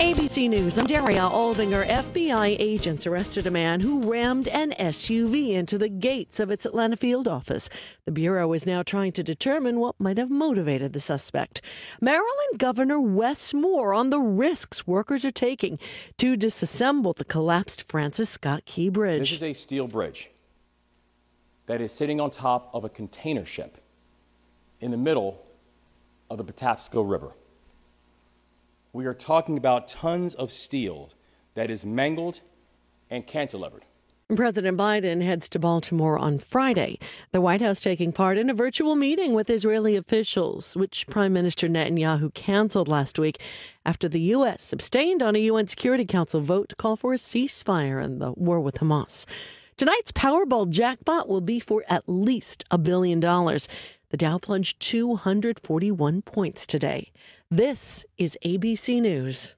ABC News, I'm Daria Aldinger. FBI agents arrested a man who rammed an SUV into the gates of its Atlanta field office. The Bureau is now trying to determine what might have motivated the suspect. Maryland Governor Wes Moore on the risks workers are taking to disassemble the collapsed Francis Scott Key Bridge. This is a steel bridge that is sitting on top of a container ship in the middle of the Patapsco River. We are talking about tons of steel that is mangled and cantilevered. President Biden heads to Baltimore on Friday. The White House taking part in a virtual meeting with Israeli officials, which Prime Minister Netanyahu canceled last week after the U.S. abstained on a UN Security Council vote to call for a ceasefire in the war with Hamas. Tonight's Powerball jackpot will be for at least $1 billion. The Dow plunged 241 points today. This is ABC News.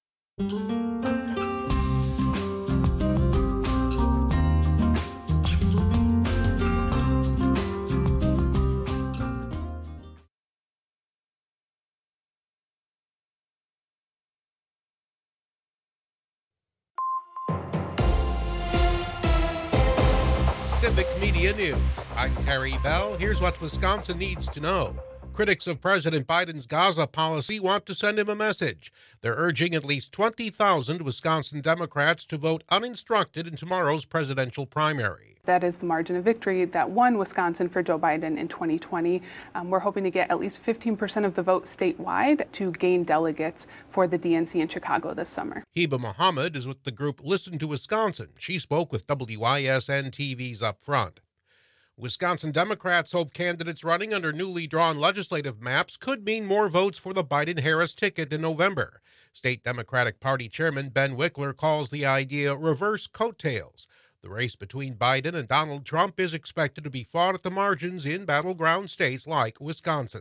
Civic Media News. I'm Terry Bell. Here's what Wisconsin needs to know. Critics of President Biden's Gaza policy want to send him a message. They're urging at least 20,000 Wisconsin Democrats to vote uninstructed in tomorrow's presidential primary. That is the margin of victory that won Wisconsin for Joe Biden in 2020. We're hoping to get at least 15% of the vote statewide to gain delegates for the DNC in Chicago this summer. Heba Mohammed is with the group Listen to Wisconsin. She spoke with WYSN TV's Up Front. Wisconsin Democrats hope candidates running under newly drawn legislative maps could mean more votes for the Biden-Harris ticket in November. State Democratic Party Chairman Ben Wickler calls the idea reverse coattails. The race between Biden and Donald Trump is expected to be fought at the margins in battleground states like Wisconsin.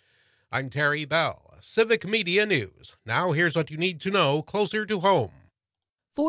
I'm Terry Bell, Civic Media News. Now here's what you need to know closer to home. For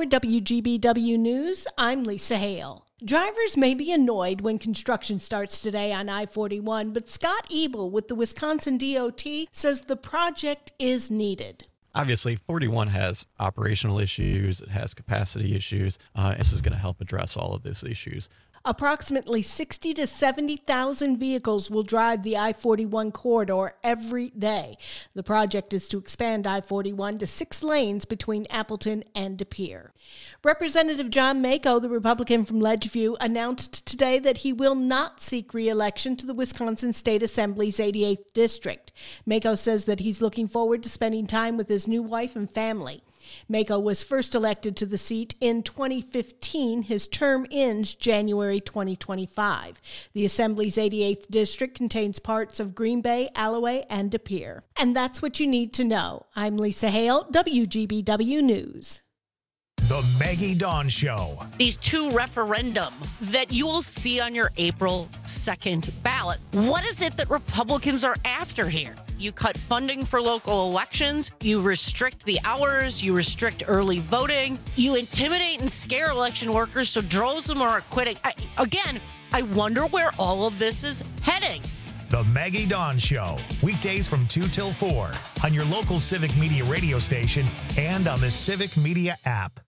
WGBW News, I'm Lisa Hale. Drivers may be annoyed when construction starts today on I-41, but Scott Ebel with the Wisconsin DOT says the project is needed. Obviously, 41 has operational issues, it has capacity issues. This is going to help address all of those issues. Approximately 60 to 70,000 vehicles will drive the I-41 corridor every day. The project is to expand I-41 to 6 lanes between Appleton and De Pere. Representative John Mako, the Republican from Ledgeview, announced today that he will not seek re-election to the Wisconsin State Assembly's 88th District. Mako says that he's looking forward to spending time with his new wife and family. Mako was first elected to the seat in 2015. His term ends January 2025. The Assembly's 88th District contains parts of Green Bay, Alloway, and De Pere. And that's what you need to know. I'm Lisa Hale, WGBW News. The Maggie Dawn Show. These 2 referendum that you will see on your April 2nd ballot. What is it that Republicans are after here? You cut funding for local elections, you restrict the hours, you restrict early voting, you intimidate and scare election workers so droves of them are quitting. I wonder where all of this is heading. The Maggie Dawn Show, weekdays from 2 till 4 on your local Civic Media radio station and on the Civic Media app.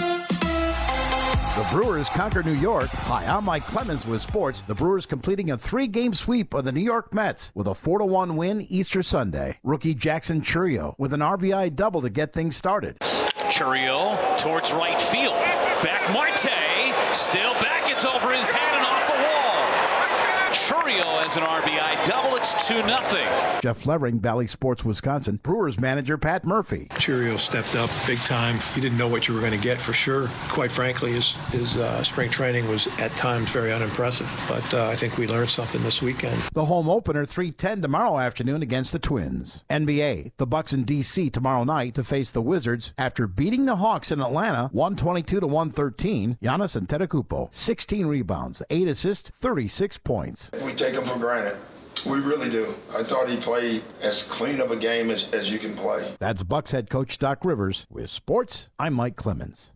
The Brewers conquer New York. Hi, I'm Mike Clemens with sports. The Brewers completing a 3-game sweep of the New York Mets with a 4-1 win Easter Sunday. Rookie Jackson Chourio with an RBI double to get things started. Chourio towards right field. Back Marte, still back. It's over his head and off the wall. Chourio has an RBI double. It's 2-0. Jeff Levering, Valley Sports, Wisconsin. Brewers manager Pat Murphy. Chourio stepped up big time. You didn't know what you were going to get for sure. Quite frankly, his spring training was at times very unimpressive. But I think we learned something this weekend. The home opener 3:10 tomorrow afternoon against the Twins. NBA, the Bucks in D.C. tomorrow night to face the Wizards after beating the Hawks in Atlanta 122-113. Giannis Antetokounmpo, 16 rebounds, 8 assists, 36 points. We take him for granted. We really do. I thought he played as clean of a game as you can play. That's Bucks head coach Doc Rivers. With sports, I'm Mike Clemens.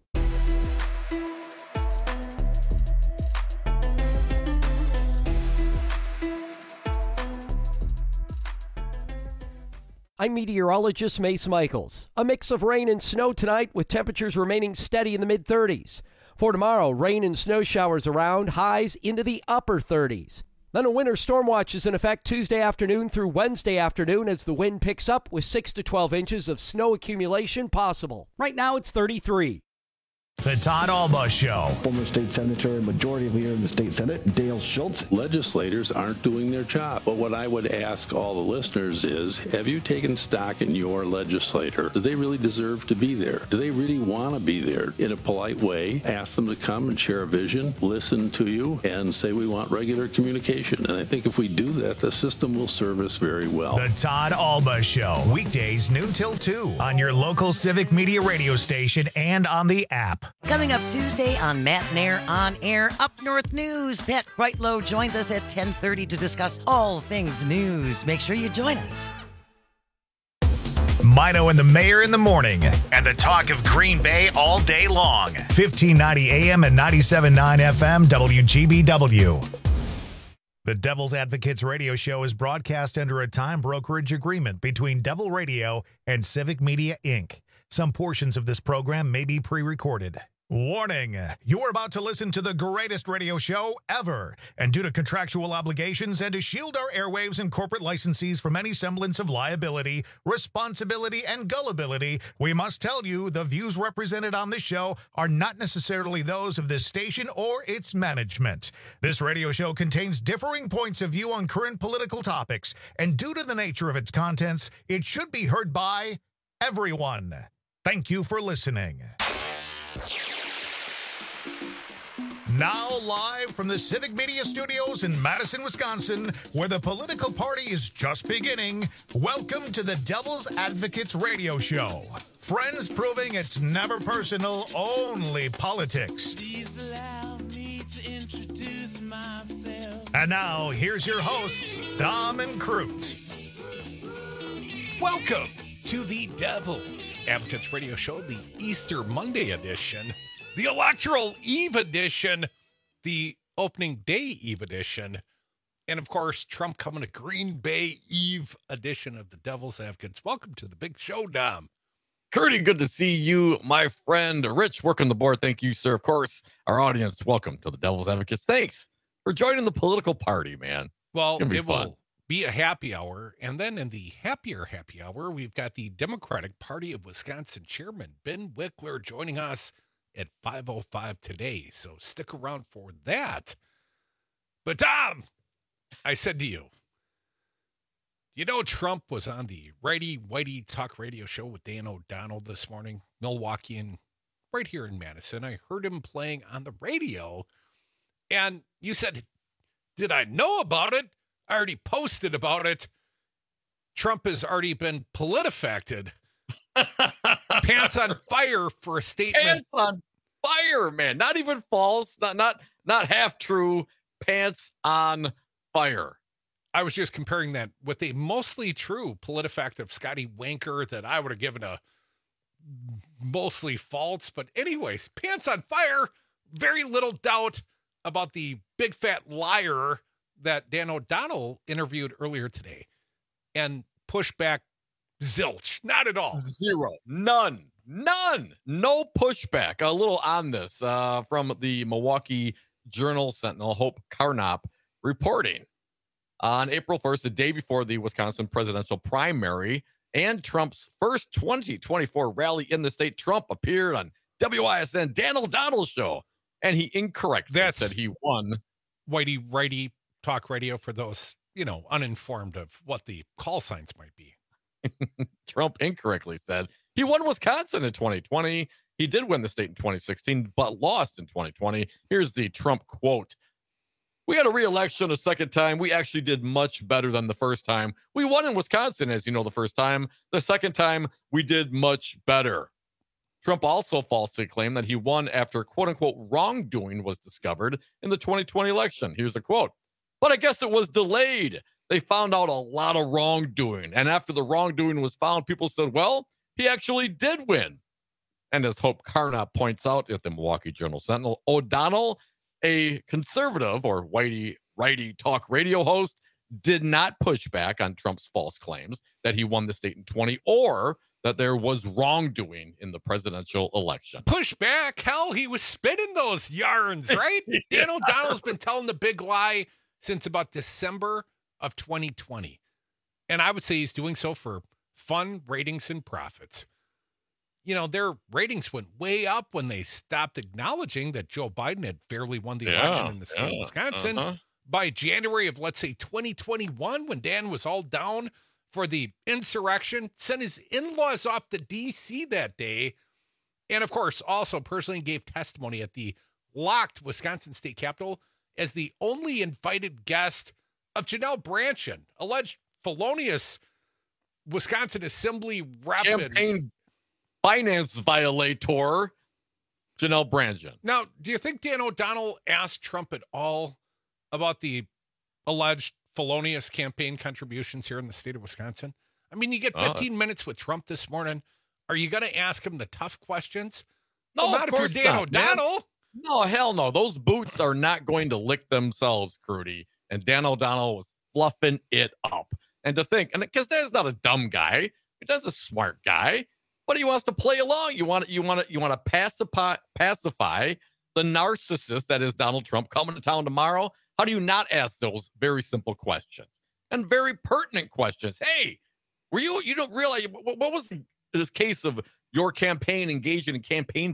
I'm meteorologist Mace Michaels. A mix of rain and snow tonight with temperatures remaining steady in the mid-30s. For tomorrow, rain and snow showers around, highs into the upper 30s. Then a winter storm watch is in effect Tuesday afternoon through Wednesday afternoon as the wind picks up with 6 to 12 inches of snow accumulation possible. Right now it's 33. The Todd Alba Show. Former state senator and majority leader in the state Senate, Dale Schultz. Legislators aren't doing their job. But what I would ask all the listeners is, have you taken stock in your legislator? Do they really deserve to be there? Do they really want to be there? In a polite way, ask them to come and share a vision, listen to you, and say we want regular communication. And I think if we do that, the system will serve us very well. The Todd Alba Show. Weekdays noon till 2 on your local Civic Media radio station and on the app. Coming up Tuesday on Matt Nair On Air Up North News, Pat Kreitlow joins us at 10:30 to discuss all things news. Make sure you join us. Mino and the Mayor in the morning, and the talk of Green Bay all day long. 1590 AM and 97.9 FM WGBW. The Devil's Advocates radio show is broadcast under a time brokerage agreement between Devil Radio and Civic Media, Inc. Some portions of this program may be pre-recorded. Warning, you're about to listen to the greatest radio show ever. And due to contractual obligations and to shield our airwaves and corporate licensees from any semblance of liability, responsibility, and gullibility, we must tell you the views represented on this show are not necessarily those of this station or its management. This radio show contains differing points of view on current political topics, and due to the nature of its contents, it should be heard by everyone. Thank you for listening. Now live from the Civic Media Studios in Madison, Wisconsin, where the political party is just beginning, welcome to the Devil's Advocates radio show. Friends proving it's never personal, only politics. Please allow me to introduce myself. And now, here's your hosts, Dom and Crute. Welcome to the Devil's Advocates Radio Show, the Easter Monday edition, the Electoral Eve edition, the Opening Day Eve edition, and of course, Trump coming to Green Bay Eve edition of the Devil's Advocates. Welcome to the big show, Dom. Curdy, good to see you, my friend. Rich, working the board. Thank you, sir. Of course, our audience, welcome to the Devil's Advocates. Thanks for joining the political party, man. Well, it will be a happy hour. And then in the happier happy hour, we've got the Democratic Party of Wisconsin chairman, Ben Wickler, joining us at 5:05 today. So stick around for that. But Tom, I said to you, you know, Trump was on the Righty Whitey Talk radio show with Dan O'Donnell this morning, Milwaukeean, right here in Madison. I heard him playing on the radio. And you said, did I know about it? I already posted about it. Trump has already been PolitiFacted. Pants on fire for a statement. Pants on fire, man. Not even false. Not half true. Pants on fire. I was just comparing that with a mostly true PolitiFact of Scotty Wanker that I would have given a mostly false. But anyways, pants on fire. Very little doubt about the big fat liar that Dan O'Donnell interviewed earlier today, and push back zilch. Not at all. Zero. None. No pushback. A little on this from the Milwaukee Journal Sentinel, Hope Carnop, reporting on April 1st, the day before the Wisconsin presidential primary and Trump's first 2024 rally in the state. Trump appeared on WISN Dan O'Donnell's show, and he incorrectly said he won. Whitey Righty Talk Radio for those, uninformed of what the call signs might be. Trump incorrectly said he won Wisconsin in 2020. He did win the state in 2016, but lost in 2020. Here's the Trump quote. We had a re-election a second time. We actually did much better than the first time. We won in Wisconsin, as you know, the first time. The second time, we did much better. Trump also falsely claimed that he won after quote-unquote wrongdoing was discovered in the 2020 election. Here's the quote. But I guess it was delayed. They found out a lot of wrongdoing. And after the wrongdoing was found, people said, well, he actually did win. And as Hope Carnop points out at the Milwaukee Journal Sentinel, O'Donnell, a conservative or whitey righty talk radio host, did not push back on Trump's false claims that he won the state in 20 or that there was wrongdoing in the presidential election. Push back? Hell, he was spinning those yarns, right? Yeah. Dan O'Donnell's been telling the big lie since about December of 2020. And I would say he's doing so for fun, ratings, and profits. You know, their ratings went way up when they stopped acknowledging that Joe Biden had fairly won the election in the state of Wisconsin. By January of, let's say, 2021, when Dan was all down for the insurrection, sent his in-laws off to D.C. that day, and, of course, also personally gave testimony at the locked Wisconsin State Capitol as the only invited guest of Janelle Brandtjen, alleged felonious Wisconsin Assembly rep. Campaign finance violator, Janelle Brandtjen. Now, do you think Dan O'Donnell asked Trump at all about the alleged felonious campaign contributions here in the state of Wisconsin? I mean, you get 15 minutes with Trump this morning. Are you going to ask him the tough questions? No, well, not if you're Dan O'Donnell. Man. No, hell no. Those boots are not going to lick themselves, Crudy. And Dan O'Donnell was fluffing it up. And to think, and because Dan's not a dumb guy, Dan's a smart guy, but he wants to play along. You want to pacify the narcissist that is Donald Trump coming to town tomorrow. How do you not ask those very simple questions and very pertinent questions? Hey, you don't realize what was this case of your campaign engaging in campaign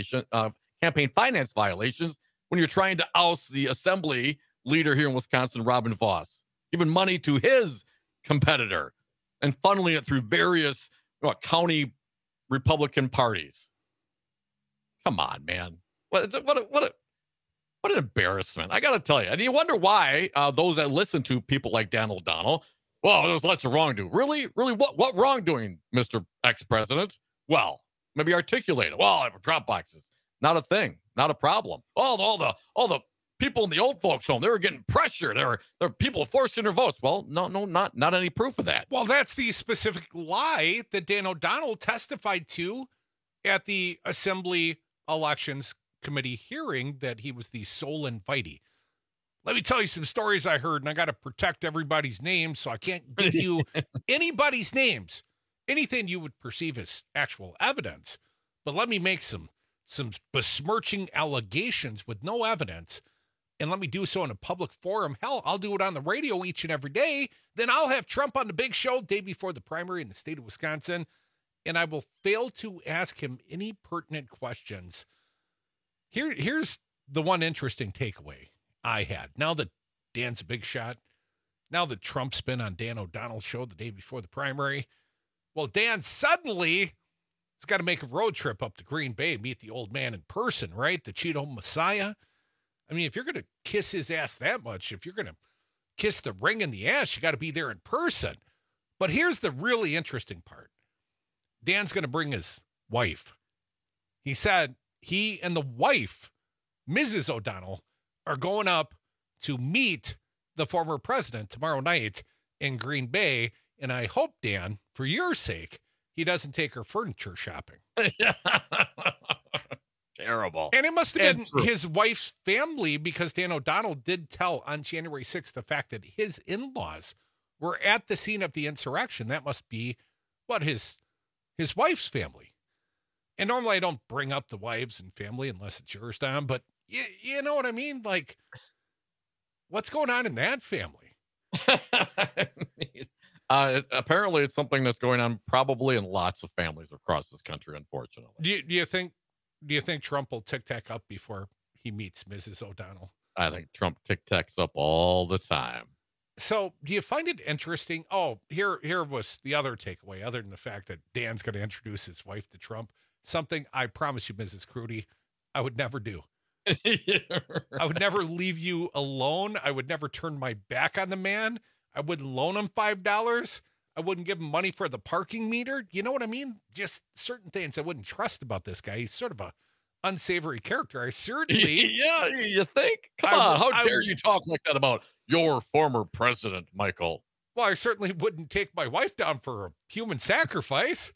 finance violations when you're trying to oust the assembly leader here in Wisconsin, Robin Vos, giving money to his competitor and funneling it through various county Republican parties. Come on, man. What an embarrassment. I got to tell you. And you wonder why those that listen to people like Dan O'Donnell, well, there's lots of wrongdoing. Really? What wrongdoing, Mr. Ex-President? Well, maybe articulate it. Well, drop boxes. Not a thing. Not a problem. All the people in the old folks home, they were getting pressured. There were people forcing their votes. Well, no, not any proof of that. Well, that's the specific lie that Dan O'Donnell testified to at the Assembly Elections Committee hearing, that he was the sole invitee. Let me tell you some stories I heard, and I got to protect everybody's names, so I can't give you anybody's names, anything you would perceive as actual evidence. But let me make some besmirching allegations with no evidence, and let me do so in a public forum. Hell, I'll do it on the radio each and every day. Then I'll have Trump on the big show day before the primary in the state of Wisconsin, and I will fail to ask him any pertinent questions. Here's the one interesting takeaway I had. Now that Dan's a big shot, now that Trump's been on Dan O'Donnell's show the day before the primary, well, Dan suddenly has got to make a road trip up to Green Bay, meet the old man in person, right? The Cheeto Messiah. I mean, if you're going to kiss his ass that much, if you're going to kiss the ring in the ass, you got to be there in person. But here's the really interesting part. Dan's going to bring his wife. He said he and the wife, Mrs. O'Donnell, are going up to meet the former president tomorrow night in Green Bay. And I hope, Dan, for your sake, he doesn't take her furniture shopping. Terrible. And it must have been his wife's family, because Dan O'Donnell did tell on January 6th the fact that his in-laws were at the scene of the insurrection. That must be his wife's family. And normally I don't bring up the wives and family unless it's yours, Don, but you know what I mean? Like, what's going on in that family? Apparently it's something that's going on probably in lots of families across this country, unfortunately. Do you think Trump will tic-tac up before he meets Mrs. O'Donnell? I think Trump tic-tacs up all the time. So do you find it interesting? Oh, here was the other takeaway, other than the fact that Dan's going to introduce his wife to Trump. Something I promise you, Mrs. Crudy, I would never do. I would never leave you alone. I would never turn my back on the man. I wouldn't loan him $5. I wouldn't give him money for the parking meter. You know what I mean? Just certain things I wouldn't trust about this guy. He's sort of a unsavory character. I certainly... Yeah, you think? Come on, how dare you talk like that about your former president, Michael? Well, I certainly wouldn't take my wife down for a human sacrifice.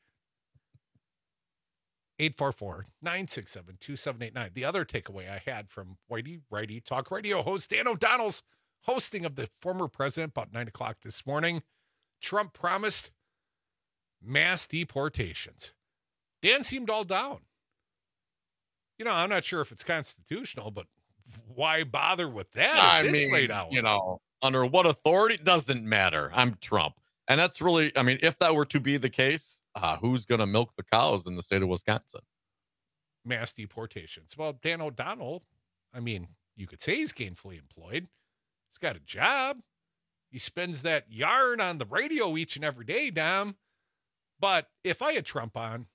844-967-2789. The other takeaway I had from Whitey Righty Talk Radio host Dan O'Donnell's hosting of the former president about 9 o'clock this morning. Trump promised mass deportations. Dan seemed all down. I'm not sure if it's constitutional, but why bother with that at this late hour? Under what authority? Doesn't matter. I'm Trump. And that's really, if that were to be the case, who's going to milk the cows in the state of Wisconsin? Mass deportations. Well, Dan O'Donnell, you could say he's gainfully employed. He's got a job. He spends that yarn on the radio each and every day, Dom. But if I had Trump on,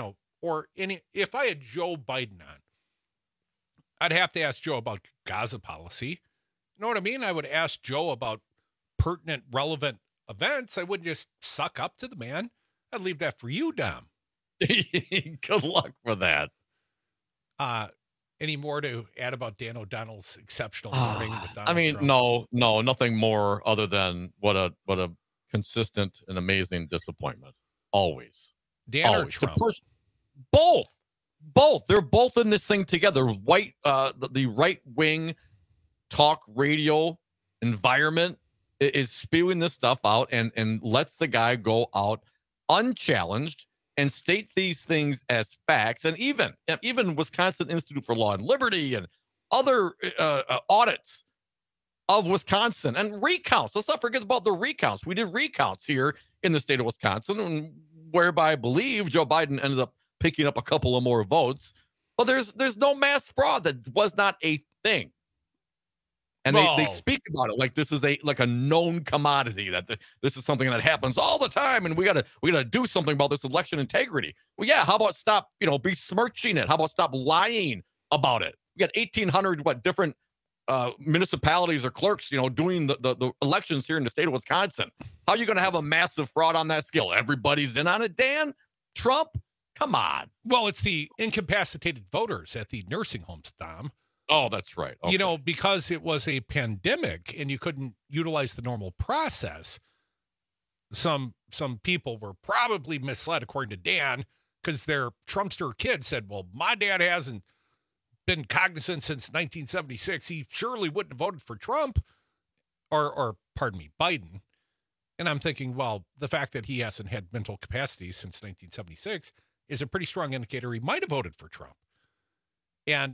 if I had Joe Biden on, I'd have to ask Joe about Gaza policy. You know what I mean? I would ask Joe about pertinent, relevant events. I wouldn't just suck up to the man. I'd leave that for you, Dom. Good luck for that. Any more to add about Dan O'Donnell's exceptional morning with Donald Trump? No, nothing more other than what a consistent and amazing disappointment. Always. Dan Always. or Trump? Both. They're both in this thing together. The right wing talk radio environment is spewing this stuff out and lets the guy go out unchallenged and state these things as facts. And even Wisconsin Institute for Law and Liberty and other audits of Wisconsin and recounts. Let's not forget about the recounts. We did recounts here in the state of Wisconsin, whereby I believe Joe Biden ended up picking up a couple of more votes. But there's no mass fraud. That was not a thing. And they speak about it like this is a known commodity, that this is something that happens all the time, and we gotta do something about this election integrity. Well, yeah, how about stop besmirching it? How about stop lying about it? We got 1,800 different municipalities or clerks doing the elections here in the state of Wisconsin. How are you going to have a massive fraud on that scale? Everybody's in on it. Dan Trump, come on. Well, it's the incapacitated voters at the nursing homes, Dom. Oh, that's right. Okay. Because it was a pandemic and you couldn't utilize the normal process, some people were probably misled, according to Dan, because their Trumpster kid said, well, my dad hasn't been cognizant since 1976. He surely wouldn't have voted for Trump or pardon me, Biden. And I'm thinking, well, the fact that he hasn't had mental capacity since 1976 is a pretty strong indicator he might have voted for Trump. And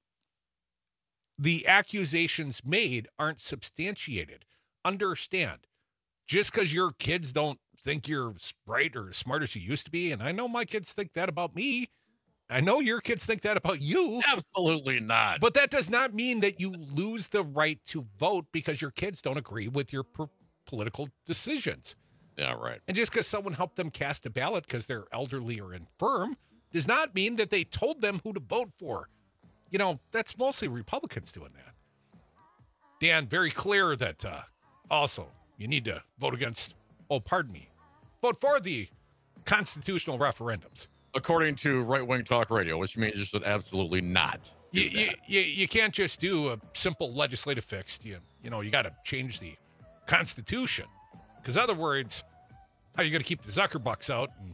the accusations made aren't substantiated. Understand, just because your kids don't think you're bright or as smart as you used to be, and I know my kids think that about me, I know your kids think that about you. Absolutely not. But that does not mean that you lose the right to vote because your kids don't agree with your political decisions. Yeah, right. And just because someone helped them cast a ballot because they're elderly or infirm does not mean that they told them who to vote for. That's mostly Republicans doing that. Dan, very clear that also you need to vote for the constitutional referendums. According to right-wing talk radio, which means you should absolutely not. You can't just do a simple legislative fix. You got to change the Constitution. Because other words, how are you going to keep the Zuckerbucks out and,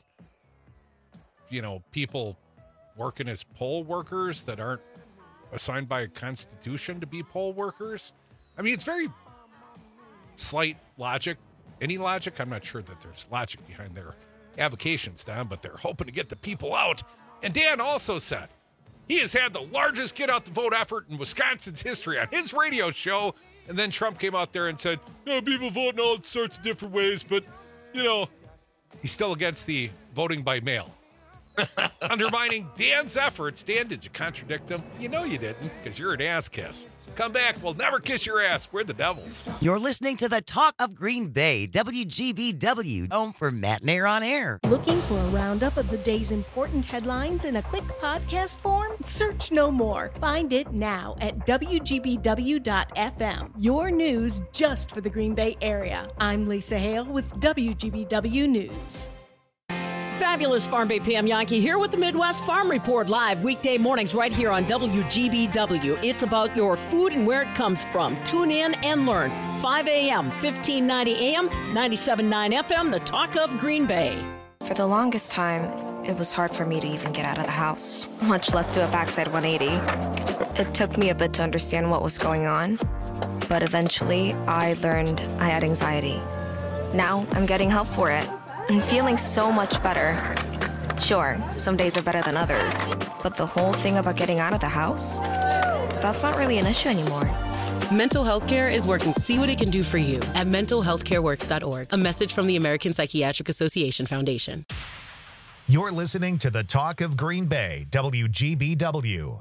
people working as poll workers that aren't assigned by a Constitution to be poll workers? It's very slight logic. Any logic? I'm not sure that there's logic behind their avocations, Don, but they're hoping to get the people out. And Dan also said he has had the largest get out the vote effort in Wisconsin's history on his radio show. And then Trump came out there and said, people vote in all sorts of different ways, but, he's still against the voting by mail. Undermining Dan's efforts. Dan, did you contradict him? You didn't, because you're an ass kiss. Come back. We'll never kiss your ass. We're the Devils. You're listening to the Talk of Green Bay, WGBW, home for Matt Nair on Air. Looking for a roundup of the day's important headlines in a quick podcast form? Search no more. Find it now at WGBW.FM. Your news just for the Green Bay area. I'm Lisa Hale with WGBW News. Fabulous Farm Bay PM Yankee here with the Midwest Farm Report live weekday mornings right here on WGBW. It's about your food and where it comes from. Tune in and learn. 5 a.m., 1590 a.m., 97.9 FM, the Talk of Green Bay. For the longest time, it was hard for me to even get out of the house, much less do a backside 180. It took me a bit to understand what was going on. but eventually I learned I had anxiety. Now I'm getting help for it and feeling so much better. Sure, some days are better than others, but the whole thing about getting out of the house, that's not really an issue anymore. Mental health care is working. See what it can do for you at mentalhealthcareworks.org. A message from the American Psychiatric Association Foundation. You're listening to the Talk of Green Bay, WGBW.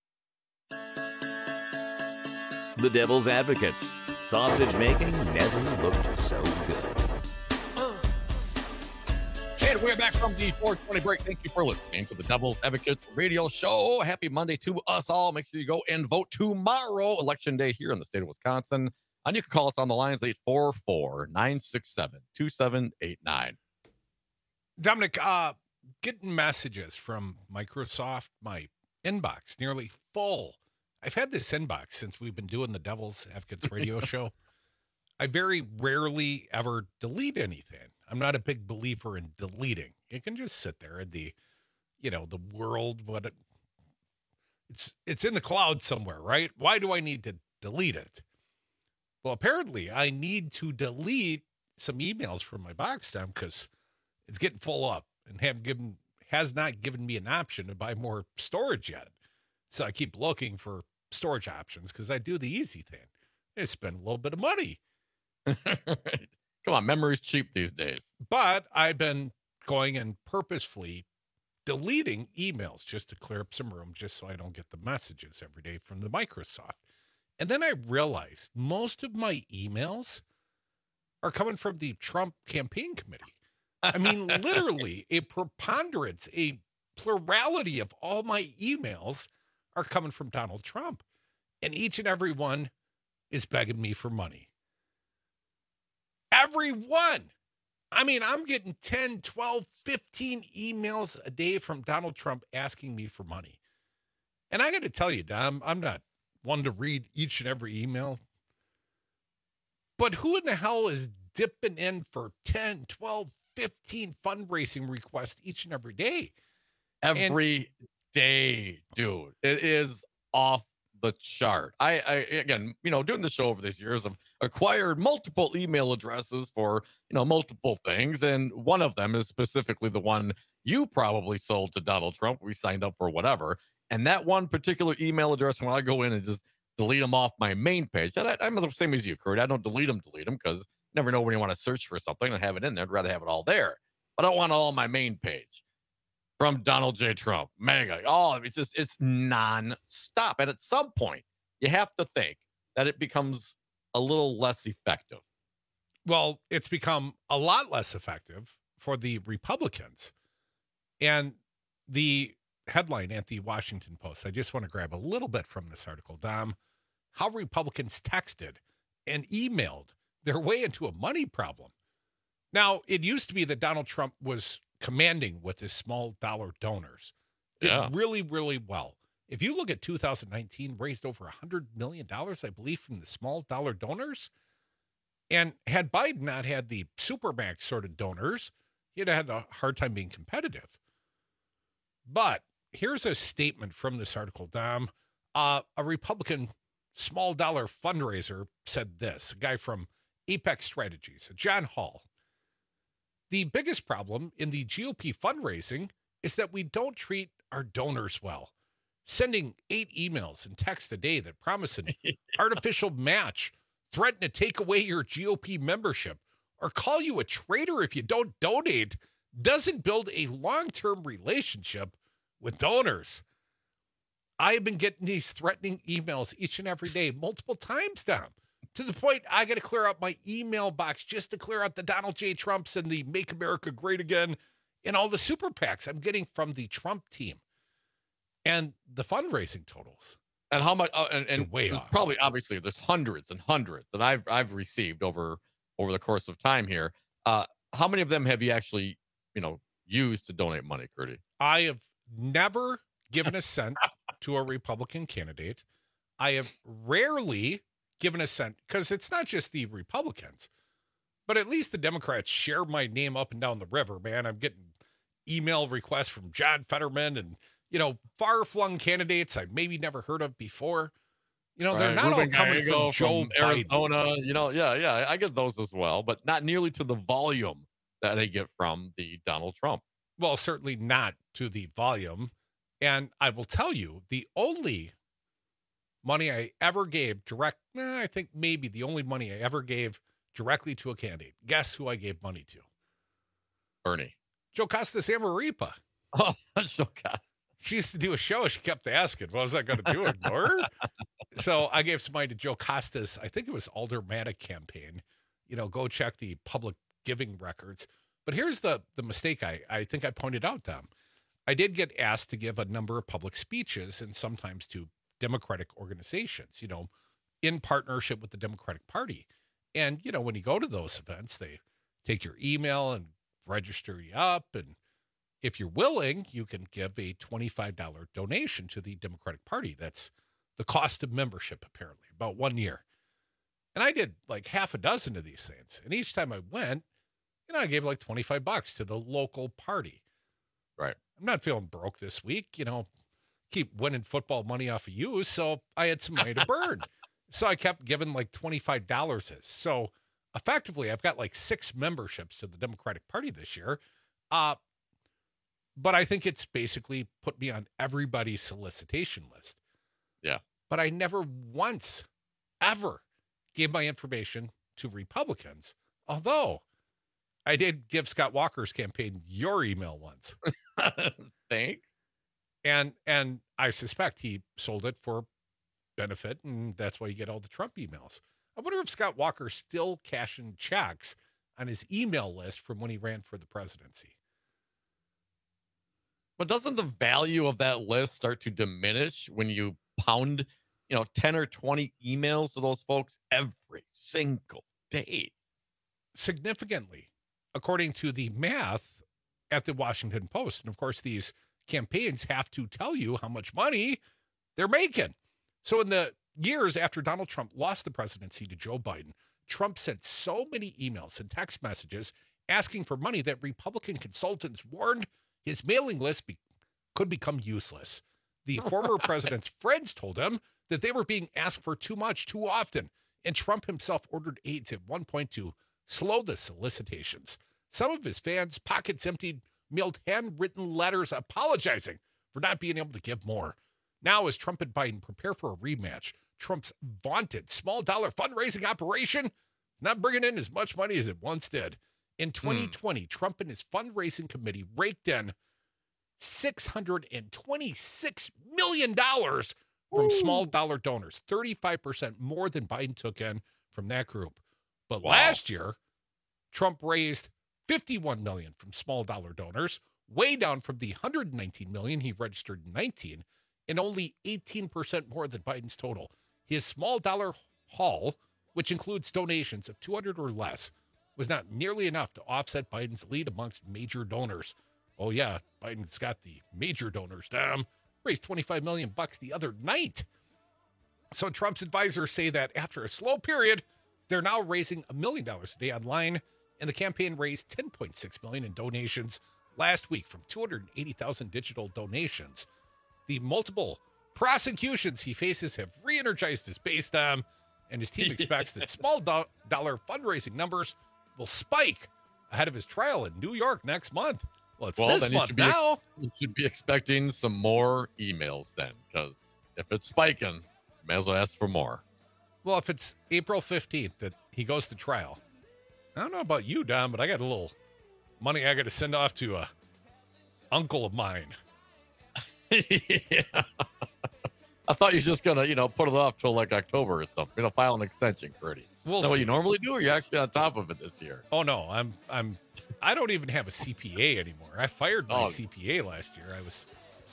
The Devil's Advocates. Sausage making never looked so good. And we're back from the 420 break. Thank you for listening to the Devil's Advocates radio show. Happy Monday to us all. Make sure you go and vote tomorrow, Election Day here in the state of Wisconsin. And you can call us on the lines 844-967-2789. Dominic, getting messages from Microsoft, my inbox nearly full. I've had this inbox since we've been doing the Devil's Advocates radio show. I very rarely ever delete anything. I'm not a big believer in deleting. It can just sit there in the, the world, but it's in the cloud somewhere, right? Why do I need to delete it? Well, apparently I need to delete some emails from my box down because it's getting full up and has not given me an option to buy more storage yet. So I keep looking for storage options because I do the easy thing. I spend a little bit of money. Come on, memory's cheap these days. But I've been going and purposefully deleting emails just to clear up some room, just so I don't get the messages every day from the Microsoft. And then I realized most of my emails are coming from the Trump campaign committee. I mean, literally a preponderance, a plurality of all my emails are coming from Donald Trump. And each and every one is begging me for money. Everyone. I mean, I'm getting 10, 12, 15 emails a day from Donald Trump asking me for money. And I got to tell you, Dom, I'm not one to read each and every email. But who in the hell is dipping in for 10, 12, 15 fundraising requests each and every day? Every day, dude. It is off the chart. I again, doing the show over these years, I've acquired multiple email addresses for, multiple things. And one of them is specifically the one you probably sold to Donald Trump. We signed up for whatever. And that one particular email address, when I go in and just delete them off my main page, I'm the same as you, Kurt. I don't delete them because you never know when you want to search for something and have it in there. I'd rather have it all there. But I don't want it all on my main page. From Donald J. Trump, mega. It's nonstop. And at some point, you have to think that it becomes a little less effective. Well, it's become a lot less effective for the Republicans. And the headline at the Washington Post, I just want to grab a little bit from this article, Dom, how Republicans texted and emailed their way into a money problem. Now, it used to be that Donald Trump was commanding with his small dollar donors. Did really, really well. If you look at 2019, raised over $100 million, I believe, from the small dollar donors. And had Biden not had the Supermax sort of donors, he'd have had a hard time being competitive. But here's a statement from this article, Dom. A Republican small dollar fundraiser said this, a guy from Apex Strategies, John Hall. The biggest problem in the GOP fundraising is that we don't treat our donors well. Sending 8 emails and texts a day that promise an artificial match, threaten to take away your GOP membership, or call you a traitor if you don't donate doesn't build a long-term relationship with donors. I have been getting these threatening emails each and every day, multiple times, Dom. To the point, I got to clear out my email box just to clear out the Donald J. Trumps and the Make America Great Again and all the super PACs I'm getting from the Trump team. And the fundraising totals. And how much? And way off. Probably, obviously, there's hundreds and hundreds that I've received over the course of time here. How many of them have you actually, used to donate money, Curdy? I have never given a cent to a Republican candidate. I have rarely given a cent, because it's not just the Republicans, but at least the Democrats share my name up and down the river, man. I'm getting email requests from John Fetterman and, far-flung candidates I maybe never heard of before. You know, they're not Ruben all coming Gallego from Joe from Biden. Arizona. You know, yeah, I get those as well, but not nearly to the volume that I get from the Donald Trump. Well, certainly not to the volume. And I will tell you, the only money I ever gave I think maybe the only money I ever gave directly to a candidate. Guess who I gave money to? Bernie. Joe Costas Amorepa. Oh, Joe Costas. She used to do a show. She kept asking, what was I going to do? Ignore her? So I gave some money to Joe Costas. I think it was Aldermanic campaign. You know, go check the public giving records. But here's the mistake I think I pointed out, Tom. I did get asked to give a number of public speeches and sometimes to Democratic organizations, you know, in partnership with the Democratic Party. And, you know, when you go to those events, they take your email and register you up. And if you're willing, you can give a $25 donation to the Democratic Party. That's the cost of membership, apparently, about 1 year. And I did like half a dozen of these things. And each time I went, you know, I gave like $25 to the local party. Right. I'm not feeling broke this week, you know, keep winning football money off of you. So I had some money to burn. So I kept giving like $25. So effectively, I've got like 6 memberships to the Democratic Party this year. But I think it's basically put me on everybody's solicitation list. Yeah. But I never once, ever gave my information to Republicans. Although I did give Scott Walker's campaign your email once. Thanks. And I suspect he sold it for benefit, and that's why you get all the Trump emails. I wonder if Scott Walker's still cashing checks on his email list from when he ran for the presidency. But doesn't the value of that list start to diminish when you pound, 10 or 20 emails to those folks every single day? Significantly, according to the math at the Washington Post. And of course, these campaigns have to tell you how much money they're making. So in the years after Donald Trump lost the presidency to Joe Biden, Trump sent so many emails and text messages asking for money that Republican consultants warned his mailing list could become useless. The former president's friends told him that they were being asked for too much too often, and Trump himself ordered aides at one point to slow the solicitations. Some of his fans, pockets emptied, mailed handwritten letters apologizing for not being able to give more. Now, as Trump and Biden prepare for a rematch, Trump's vaunted small dollar fundraising operation is not bringing in as much money as it once did. In 2020, Trump and his fundraising committee raked in $626 million from small dollar donors, 35% more than Biden took in from that group. But last year, Trump raised $51 million from small dollar donors, way down from the $119 million he registered in 19, and only 18% more than Biden's total. His small dollar haul, which includes donations of $200 or less, was not nearly enough to offset Biden's lead amongst major donors. Oh yeah, Biden's got the major donors down. Raised $25 million the other night. So Trump's advisors say that after a slow period, they're now raising $1 million a day online, and the campaign raised $10.6 million in donations last week from 280,000 digital donations. The multiple prosecutions he faces have re-energized his base, and his team expects that small dollar fundraising numbers will spike ahead of his trial in New York next month. Well, it's this month now. You should be expecting some more emails then, because if it's spiking, you may as well ask for more. Well, if it's April 15th that he goes to trial, I don't know about you, Don, but I got a little money I got to send off to a uncle of mine. Yeah. I thought you were just going to, put it off till like October or something. File an extension, Curdy. We'll Is that what see. you normally do, or are you actually on top of it this year? Oh, no, I don't even have a CPA anymore. I fired my CPA last year. I was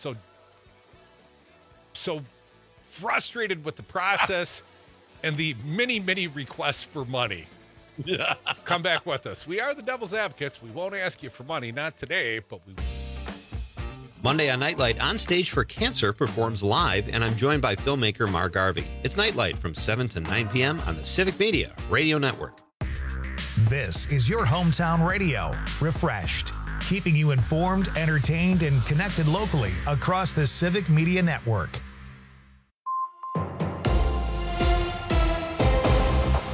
so frustrated with the process and the many, many requests for money. Yeah. Come back with us. We are the Devil's Advocates. We won't ask you for money, not today, but we will. Monday on Nightlight, On Stage for Cancer performs live, and I'm joined by filmmaker Mark Garvey. It's Nightlight from 7 to 9 p.m. on the Civic Media Radio Network. This is your hometown radio, refreshed, keeping you informed, entertained, and connected locally across the Civic Media Network.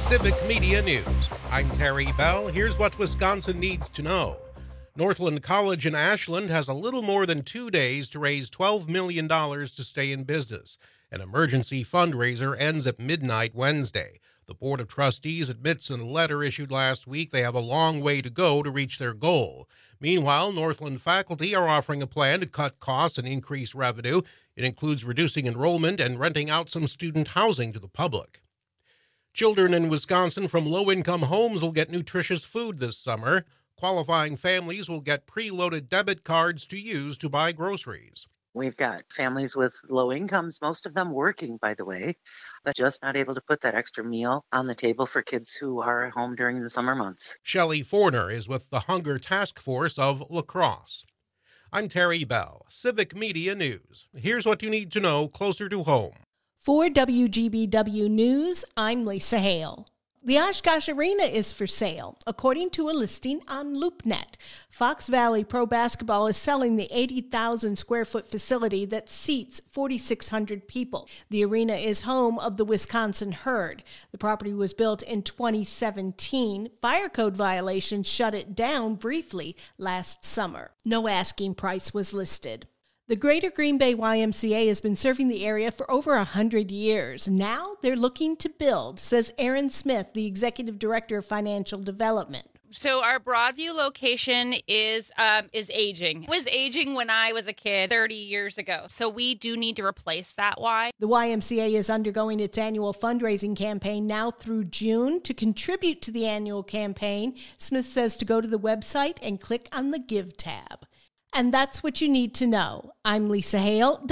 Civic Media News. I'm Terry Bell. Here's what Wisconsin needs to know. Northland College in Ashland has a little more than 2 days to raise $12 million to stay in business. An emergency fundraiser ends at midnight Wednesday. The Board of Trustees admits in a letter issued last week they have a long way to go to reach their goal. Meanwhile, Northland faculty are offering a plan to cut costs and increase revenue. It includes reducing enrollment and renting out some student housing to the public. Children in Wisconsin from low-income homes will get nutritious food this summer. Qualifying families will get preloaded debit cards to use to buy groceries. We've got families with low incomes, most of them working, by the way, but just not able to put that extra meal on the table for kids who are at home during the summer months. Shelley Forner is with the Hunger Task Force of La Crosse. I'm Terry Bell, Civic Media News. Here's what you need to know closer to home. For WGBW News, I'm Lisa Hale. The Oshkosh Arena is for sale, according to a listing on LoopNet. Fox Valley Pro Basketball is selling the 80,000 square foot facility that seats 4,600 people. The arena is home of the Wisconsin Herd. The property was built in 2017. Fire code violations shut it down briefly last summer. No asking price was listed. The Greater Green Bay YMCA has been serving the area for over 100 years. Now they're looking to build, says Erin Smith, the Executive Director of Financial Development. So our Broadview location is aging. It was aging when I was a kid 30 years ago. So we do need to replace that Y. The YMCA is undergoing its annual fundraising campaign now through June. To contribute to the annual campaign, Smith says to go to the website and click on the Give tab. And that's what you need to know. I'm Lisa Hale,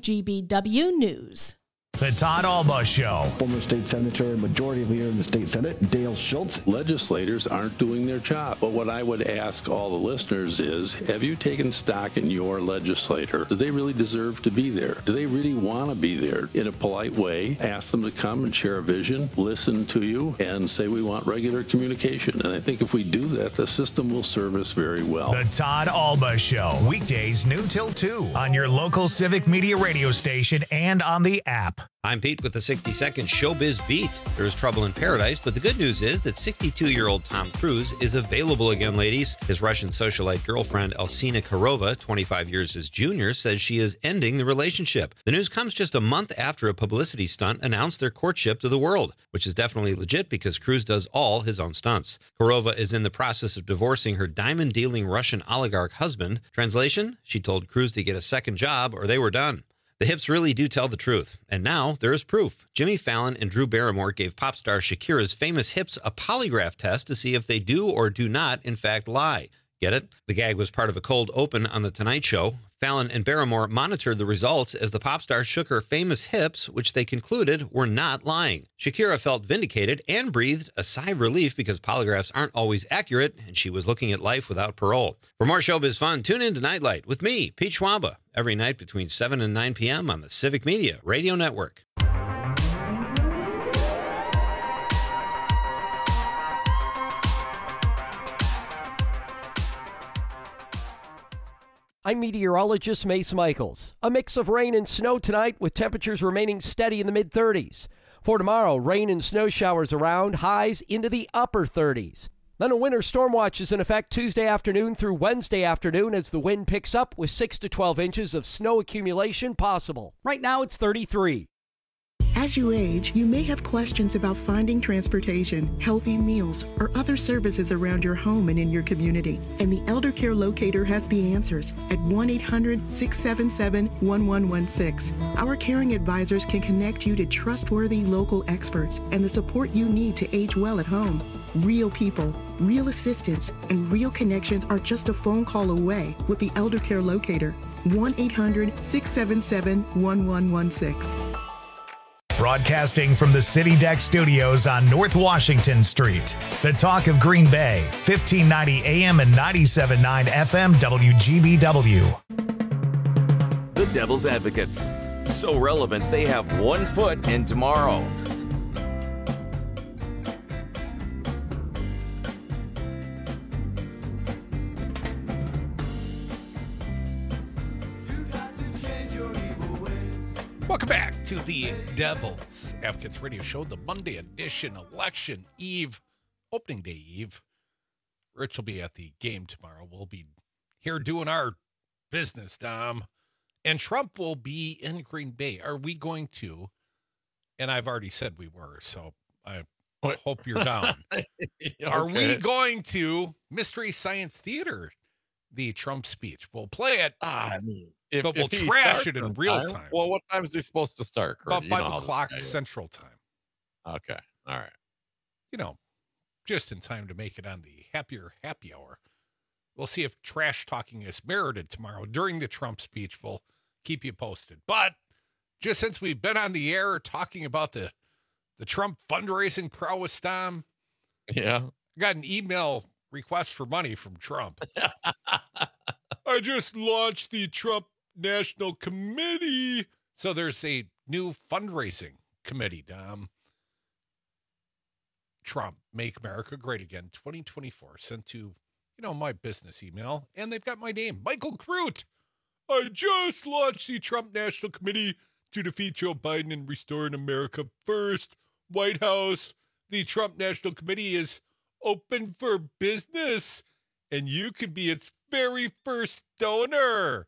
WGBW News. The Todd Alba Show. Former state senator and majority leader in the state senate, Dale Schultz. Legislators aren't doing their job. But what I would ask all the listeners is, have you taken stock in your legislator? Do they really deserve to be there? Do they really want to be there? In a polite way, ask them to come and share a vision, listen to you, and say we want regular communication. And I think if we do that, the system will serve us very well. The Todd Alba Show. Weekdays noon till 2 on your local Civic Media radio station and on the app. I'm Pete with the 60-second Showbiz Beat. There's trouble in paradise, but the good news is that 62-year-old Tom Cruise is available again, ladies. His Russian socialite girlfriend, Elsina Karova, 25 years his junior, says she is ending the relationship. The news comes just a month after a publicity stunt announced their courtship to the world, which is definitely legit because Cruise does all his own stunts. Karova is in the process of divorcing her diamond-dealing Russian oligarch husband. Translation? She told Cruise to get a second job or they were done. The hips really do tell the truth. And now there is proof. Jimmy Fallon and Drew Barrymore gave pop star Shakira's famous hips a polygraph test to see if they do or do not, in fact, lie. Get it? The gag was part of a cold open on The Tonight Show. Fallon and Barrymore monitored the results as the pop star shook her famous hips, which they concluded were not lying. Shakira felt vindicated and breathed a sigh of relief because polygraphs aren't always accurate, and she was looking at life without parole. For more showbiz fun, tune in to Nightlight with me, Pete Schwaba, every night between 7 and 9 p.m. on the Civic Media Radio Network. I'm meteorologist Mace Michaels. A mix of rain and snow tonight with temperatures remaining steady in the mid-30s. For tomorrow, rain and snow showers around, highs into the upper 30s. Then a winter storm watch is in effect Tuesday afternoon through Wednesday afternoon as the wind picks up with 6 to 12 inches of snow accumulation possible. Right now it's 33. As you age, you may have questions about finding transportation, healthy meals, or other services around your home and in your community. And the Elder Care Locator has the answers at 1-800-677-1116. Our caring advisors can connect you to trustworthy local experts and the support you need to age well at home. Real people, real assistance, and real connections are just a phone call away with the Elder Care Locator. 1-800-677-1116. Broadcasting from the City Deck Studios on North Washington Street. The talk of Green Bay, 1590 AM and 97.9 FM WGBW. The Devil's Advocates. So relevant, they have 1 foot in tomorrow. Welcome back to the Devil's Advocates Radio Show, the Monday edition, election eve, opening day eve. Rich will be at the game tomorrow. We'll be here doing our business, Dom. And Trump will be in Green Bay. Are we going to? And I've already said we were, so I hope you're down. Okay. Are we going to Mystery Science Theater, the Trump speech? We'll play it, I mean, if we'll he trash starts it in on real time. Well, what time is he supposed to start? Kurt? About You know 5 how this o'clock guy is. Central Time. Okay. All right. You know, just in time to make it on the happier happy hour. We'll see if trash talking is merited tomorrow during the Trump speech. We'll keep you posted. But just since we've been on the air talking about the Trump fundraising prowess, Tom, Yeah. I got an email request for money from Trump. I just launched the Trump National Committee. So there's a new fundraising committee, Dom. Trump, Make America Great Again, 2024, sent to, my business email. And they've got my name, Michael Crute. I just launched the Trump National Committee to defeat Joe Biden and restore an America First White House. The Trump National Committee is open for business, and you could be its very first donor.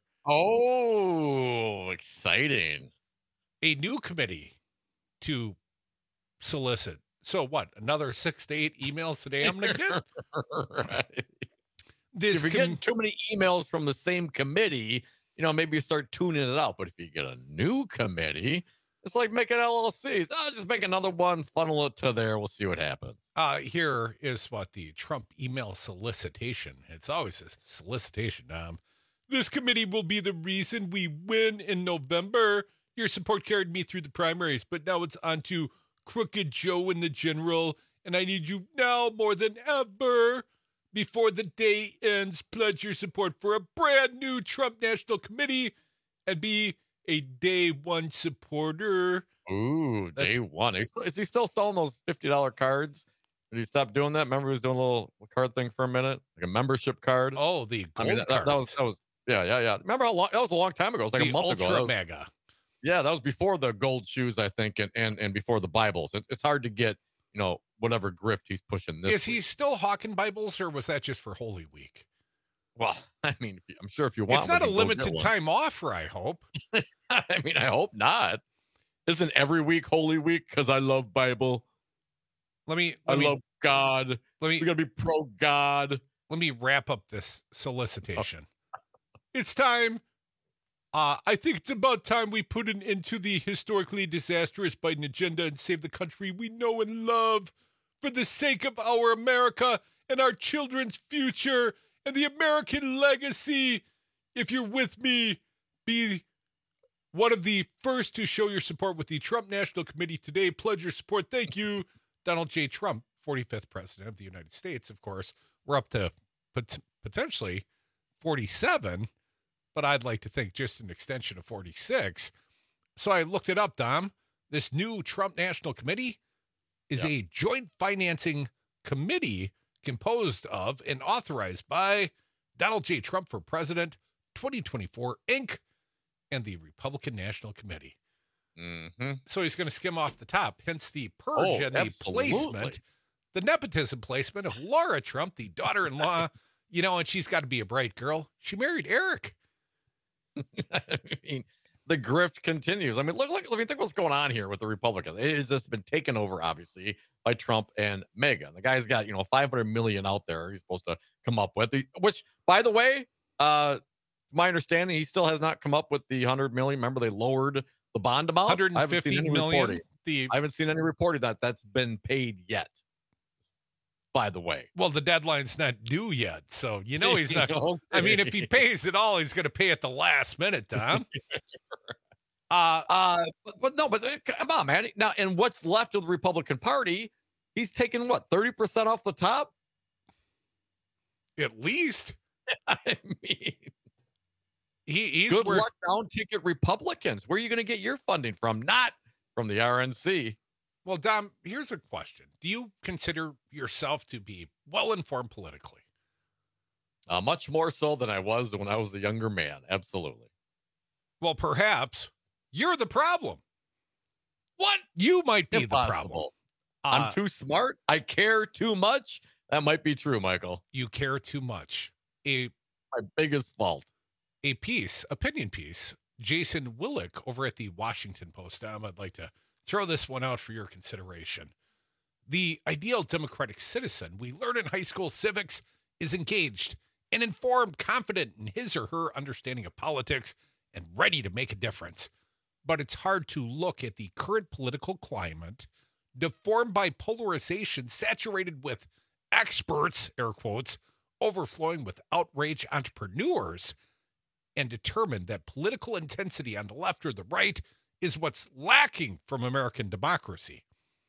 Oh, exciting. A new committee to solicit. So what, another 6 to 8 emails today I'm going to get? Right. This If you're getting too many emails from the same committee, maybe you start tuning it out. But if you get a new committee, it's like making LLCs. Just make another one, funnel it to there. We'll see what happens. Here is what the Trump email solicitation. It's always a solicitation. This committee will be the reason we win in November. Your support carried me through the primaries, but now it's on to Crooked Joe in the general, and I need you now more than ever. Before the day ends, pledge your support for a brand new Trump National Committee and be a day one supporter. Ooh, day one. Is he still selling those $50 cards? Did he stop doing that? Remember he was doing a little card thing for a minute? Like a membership card? Oh, the gold that was yeah. Remember how long? That was a long time ago. It was like the a month ago. Ultra Mega. Yeah, that was before the gold shoes, I think, and before the Bibles. It's hard to get, whatever grift he's pushing this Is he still hawking Bibles, or was that just for Holy Week? Well, I mean, I'm sure if you want, it's not a we can go get limited one. time offer, I hope. I mean, I hope not. Isn't every week Holy Week? Because I love Bible. I love God. We gotta be pro God. Let me wrap up this solicitation. It's time. I think it's about time we put an end to the historically disastrous Biden agenda and save the country we know and love for the sake of our America and our children's future and the American legacy. If you're with me, be one of the first to show your support with the Trump National Committee today. Pledge your support. Thank you, Donald J. Trump, 45th President of the United States, of course. We're up to potentially 47, but I'd like to think just an extension of 46. So I looked it up, Dom. This new Trump National Committee is a joint financing committee composed of and authorized by Donald J. Trump for President 2024, Inc., and the Republican National Committee. Mm-hmm. So he's going to skim off the top, hence the purge and the placement, the nepotism placement of Laura Trump, the daughter-in-law, and she's got to be a bright girl. She married Eric. I mean, the grift continues. I mean, look, think what's going on here with the Republicans. It has just been taken over, obviously, by Trump and Megyn. The guy's got, $500 million out there he's supposed to come up with, which, by the way, my understanding, he still has not come up with the $100 million. Remember, they lowered the bond amount? $150 million. I haven't seen any reporting that's been paid yet. By the way, well, the deadline's not due yet, so he's not. Okay. I mean, if he pays it all, he's going to pay at the last minute, Tom. But come on, man. Now, and what's left of the Republican Party? He's taken 30% off the top, at least. I mean, he's good luck down ticket Republicans. Where are you going to get your funding from? Not from the RNC. Well, Dom, here's a question. Do you consider yourself to be well-informed politically? Much more so than I was when I was a younger man. Absolutely. Well, perhaps You're the problem. What? You might be Impossible. the problem. I'm too smart. I care too much. That might be true, Michael. You care too much. My biggest fault. Opinion piece, Jason Willick over at the Washington Post. I'd like to throw this one out for your consideration. The ideal democratic citizen we learn in high school civics is engaged and informed, confident in his or her understanding of politics, and ready to make a difference. But it's hard to look at the current political climate, deformed by polarization, saturated with experts, air quotes, overflowing with outraged entrepreneurs, and determine that political intensity on the left or the right is what's lacking from American democracy.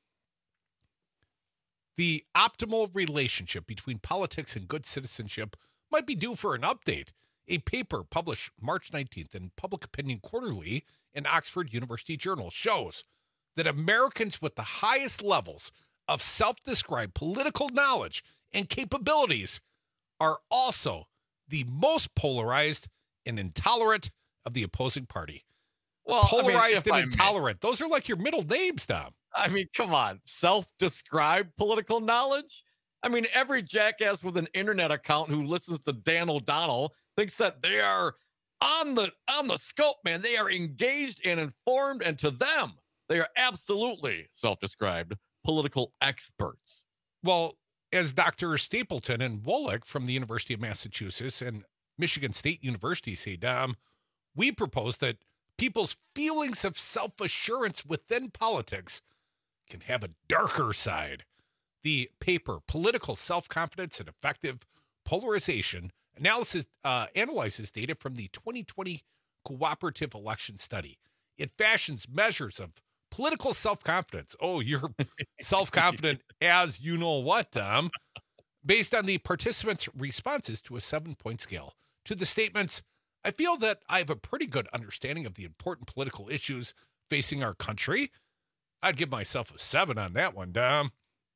The optimal relationship between politics and good citizenship might be due for an update. A paper published March 19th in Public Opinion Quarterly in Oxford University Journal shows that Americans with the highest levels of self-described political knowledge and capabilities are also the most polarized and intolerant of the opposing party. Well, Polarized and intolerant. Those are like your middle names, Tom. I mean, come on. Self-described political knowledge? I mean, every jackass with an internet account who listens to Dan O'Donnell thinks that they are on the scope, man. They are engaged and informed, and to them, they are absolutely self-described political experts. Well, as Dr. Stapleton and Wolek from the University of Massachusetts and Michigan State University say, Dom, we propose that people's feelings of self-assurance within politics can have a darker side. The paper, Political Self-Confidence and Effective Polarization, analyzes data from the 2020 Cooperative Election Study. It fashions measures of political self-confidence. Oh, you're self-confident as you know what, Tom, based on the participants' responses to a 7-point scale. To the statements, I feel that I have a pretty good understanding of the important political issues facing our country. I'd give myself a 7 on that one, Dom.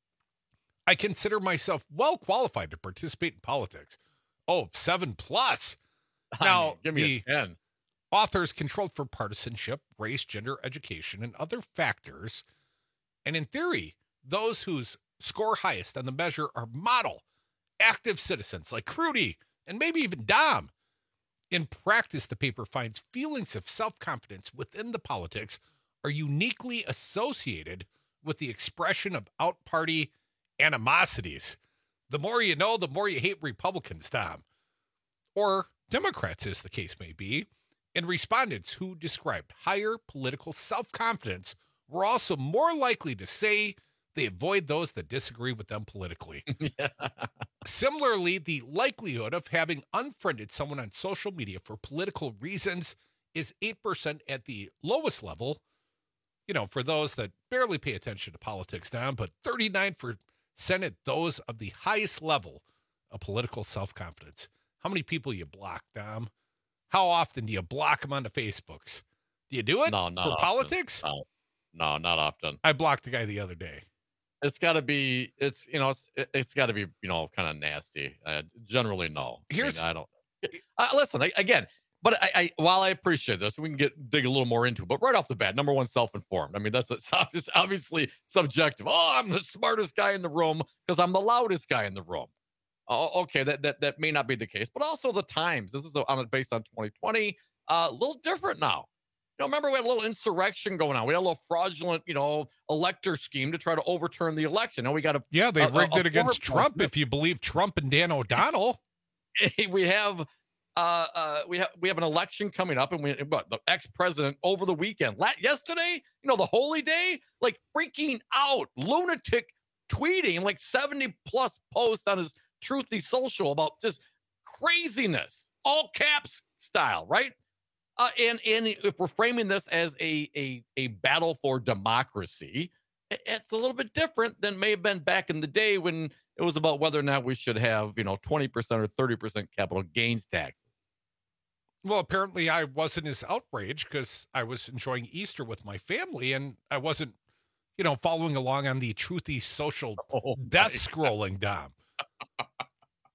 I consider myself well qualified to participate in politics. Oh, 7+. Now, give me a 10. Authors controlled for partisanship, race, gender, education, and other factors. And in theory, those whose score highest on the measure are model, active citizens like Crudy and maybe even Dom. In practice, the paper finds feelings of self-confidence within the politics are uniquely associated with the expression of out-party animosities. The more you know, the more you hate Republicans, Tom. Or Democrats, as the case may be. And respondents who described higher political self-confidence were also more likely to say they avoid those that disagree with them politically. Yeah. Similarly, the likelihood of having unfriended someone on social media for political reasons is 8% at the lowest level. You know, for those that barely pay attention to politics, Tom, but 39% at those of the highest level of political self-confidence. How many people you block, Dom? How often do you block them on the Facebooks? Do you do it No, not for often. politics? No, not often. I blocked the guy the other day. It's got to be. It's got to be kind of nasty. Generally, no. I don't. Listen again. But I while I appreciate this, we can dig a little more into it. But right off the bat, number one, self-informed. I mean, it's obviously subjective. Oh, I'm the smartest guy in the room because I'm the loudest guy in the room. Oh, okay, that may not be the case, but also the times. This is based on 2020. A little different now. Remember we had a little insurrection going on. We had a little fraudulent, elector scheme to try to overturn the election. Now we got they rigged it against Trump. If you believe Trump and Dan O'Donnell, we have an election coming up, and the ex-president over the weekend, yesterday, the holy day, like freaking out, lunatic tweeting like 70+ posts on his Truthy Social about just craziness, all caps style, right? And if we're framing this as a battle for democracy, it's a little bit different than may have been back in the day when it was about whether or not we should have 20% or 30% capital gains taxes. Well, apparently I wasn't as outraged because I was enjoying Easter with my family and I wasn't, following along on the Truthy Social death scrolling, Dom.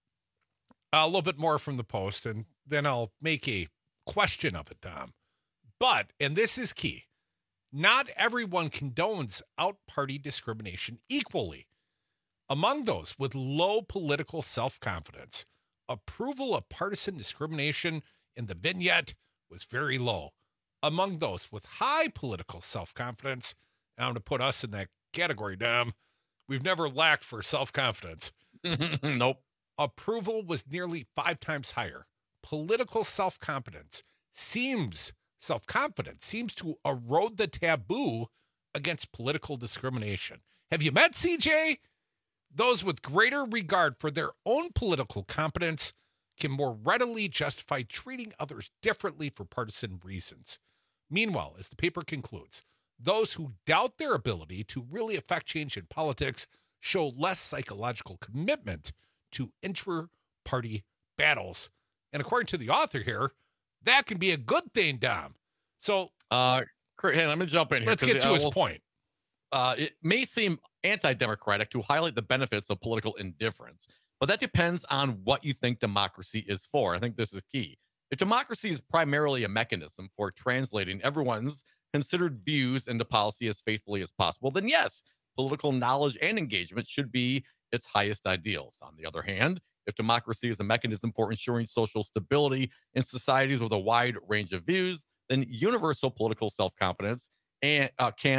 A little bit more from the Post, and then I'll make a question of it, Dom. But, and this is key, not everyone condones out-party discrimination equally. Among those with low political self-confidence, approval of partisan discrimination in the vignette was very low. Among those with high political self-confidence, I'm going to put us in that category, Dom. We've never lacked for self-confidence. Nope. Approval was nearly 5 times higher. Political self-confidence seems to erode the taboo against political discrimination. Have you met CJ? Those with greater regard for their own political competence can more readily justify treating others differently for partisan reasons. Meanwhile, as the paper concludes, those who doubt their ability to really affect change in politics show less psychological commitment to intra-party battles. And according to the author here, that can be a good thing, Dom. So, hey, let me jump in here. Let's get to his point. It may seem anti-democratic to highlight the benefits of political indifference, but that depends on what you think democracy is for. I think this is key. If democracy is primarily a mechanism for translating everyone's considered views into policy as faithfully as possible, then yes, political knowledge and engagement should be its highest ideals. On the other hand, if democracy is a mechanism for ensuring social stability in societies with a wide range of views, then universal political self-confidence can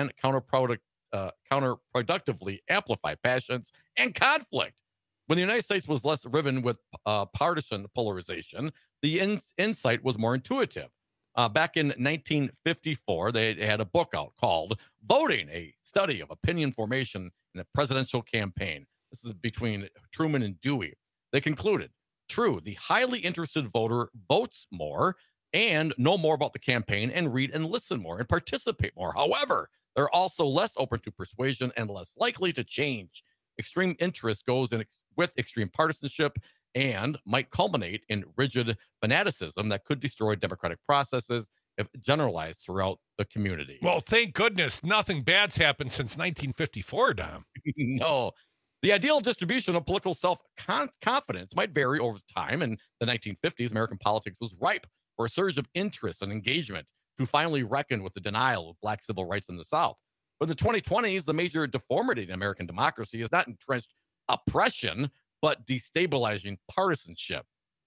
counterproductively amplify passions and conflict. When the United States was less riven with partisan polarization, the insight was more intuitive. Back in 1954, they had a book out called Voting, a Study of Opinion Formation in a Presidential Campaign. This is between Truman and Dewey. They concluded, true, the highly interested voter votes more and know more about the campaign and read and listen more and participate more. However, they're also less open to persuasion and less likely to change. Extreme interest goes in with extreme partisanship and might culminate in rigid fanaticism that could destroy democratic processes if generalized throughout the community. Well, thank goodness nothing bad's happened since 1954, Dom. No. The ideal distribution of political self-confidence might vary over time. In the 1950s, American politics was ripe for a surge of interest and engagement to finally reckon with the denial of black civil rights in the South. But in the 2020s, the major deformity in American democracy is not entrenched oppression, but destabilizing partisanship.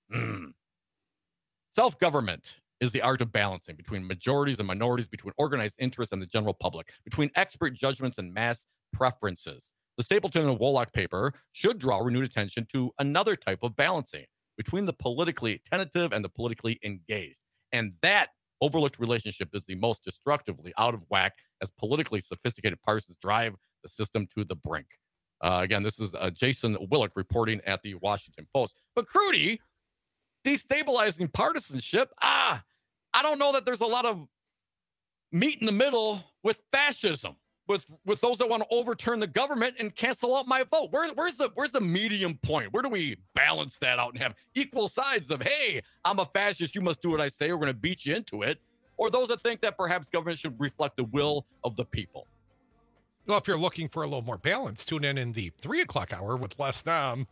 Self-government is the art of balancing between majorities and minorities, between organized interests and the general public, between expert judgments and mass preferences. The Stapleton and Woloch paper should draw renewed attention to another type of balancing between the politically tentative and the politically engaged. And that overlooked relationship is the most destructively out of whack as politically sophisticated partisans drive the system to the brink. Again, this is Jason Willock reporting at the Washington Post. But Crudy, destabilizing partisanship, I don't know that there's a lot of meat in the middle with fascism, with those that want to overturn the government and cancel out my vote. Where's the medium point? Where do we balance that out and have equal sides of, hey, I'm a fascist, you must do what I say, we're going to beat you into it? Or those that think that perhaps government should reflect the will of the people? Well, if you're looking for a little more balance, tune in the 3 o'clock hour with Les Dom.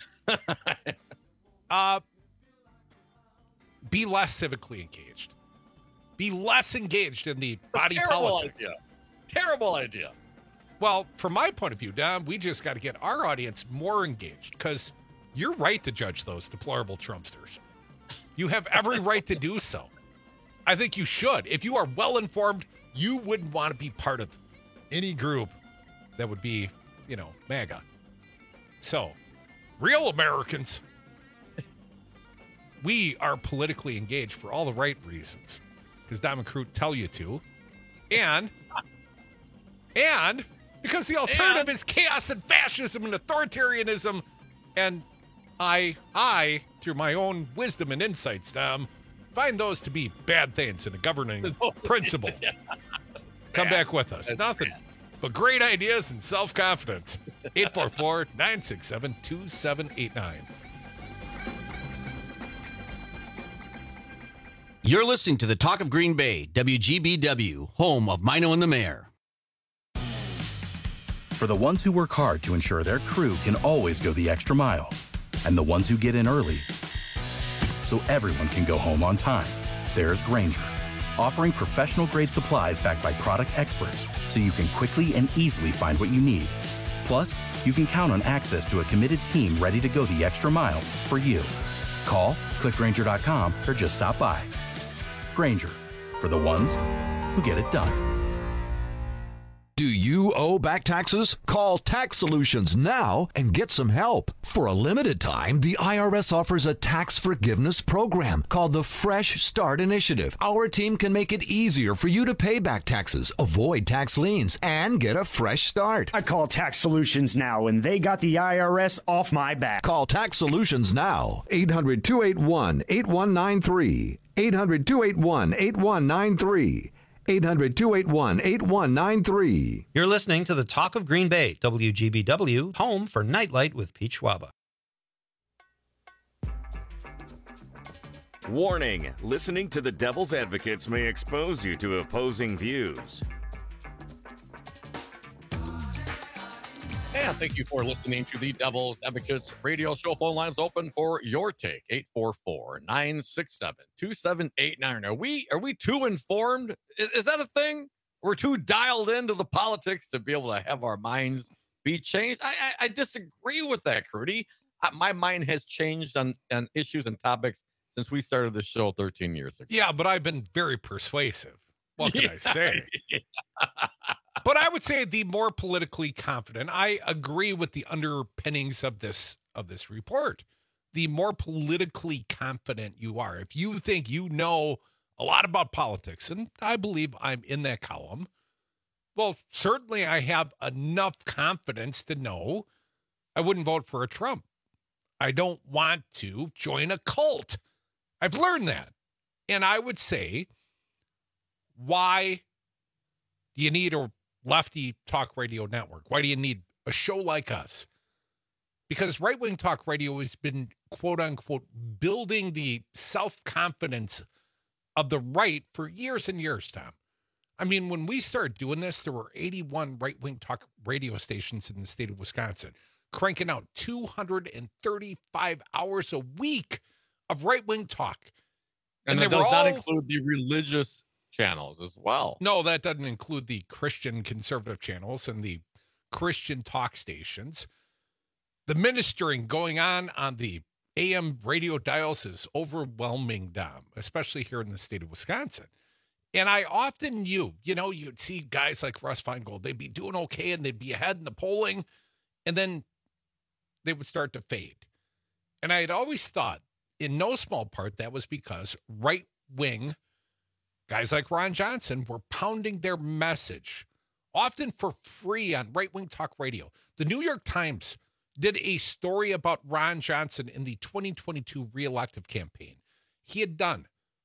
Be less civically engaged. Be less engaged in the body politic. Terrible idea. Well, from my point of view, Dom, we just got to get our audience more engaged because you're right to judge those deplorable Trumpsters. You have every right to do so. I think you should. If you are well informed, you wouldn't want to be part of any group that would be, MAGA. So, real Americans, we are politically engaged for all the right reasons because Dom and Crute tell you to. And because the alternative is chaos and fascism and authoritarianism. And I, through my own wisdom and insights, Dom, find those to be bad things in a governing principle. Come back with us. Nothing but great ideas and self-confidence. 844-967-2789. You're listening to the Talk of Green Bay, WGBW, home of Mino and the Mayor. For the ones who work hard to ensure their crew can always go the extra mile, and the ones who get in early so everyone can go home on time, there's Grainger, offering professional-grade supplies backed by product experts so you can quickly and easily find what you need. Plus, you can count on access to a committed team ready to go the extra mile for you. Call, click Grainger.com, or just stop by. Grainger, for the ones who get it done. Do you owe back taxes? Call Tax Solutions now and get some help. For a limited time, the IRS offers a tax forgiveness program called the Fresh Start Initiative. Our team can make it easier for you to pay back taxes, avoid tax liens, and get a fresh start. I call Tax Solutions now, and they got the IRS off my back. Call Tax Solutions now. 800-281-8193. 800-281-8193. 800-281-8193. You're listening to the Talk of Green Bay, WGBW, home for Nightlight with Pete Schwaba. Warning, listening to the Devil's Advocates may expose you to opposing views. And thank you for listening to the Devil's Advocates radio show. Phone lines open for your take. 844-967-2789. Are we too informed? Is that a thing? We're too dialed into the politics to be able to have our minds be changed? I disagree with that, Crudy. My mind has changed on issues and topics since we started the show 13 years ago. Yeah, but I've been very persuasive. What can I say? But I would say the more politically confident, I agree with the underpinnings of this report. The more politically confident you are, if you think you know a lot about politics, and I believe I'm in that column, well, certainly I have enough confidence to know I wouldn't vote for a Trump. I don't want to join a cult. I've learned that. And I would say, why do you need a lefty talk radio network? Why do you need a show like us? Because right-wing talk radio has been, quote unquote, building the self-confidence of the right for years and years, Tom. I mean, when we started doing this, there were 81 right-wing talk radio stations in the state of Wisconsin, cranking out 235 hours a week of right-wing talk. And that does not include the religious channels as well. No, that doesn't include the Christian conservative channels and the Christian talk stations. The ministering going on the AM radio dials is overwhelming, Dom, especially here in the state of Wisconsin. And I often you'd see guys like Russ Feingold, they'd be doing okay and they'd be ahead in the polling, and then they would start to fade. And I had always thought, in no small part, that was because right-wing guys like Ron Johnson were pounding their message, often for free on right-wing talk radio. The New York Times did a story about Ron Johnson in the 2022 reelective campaign. He had done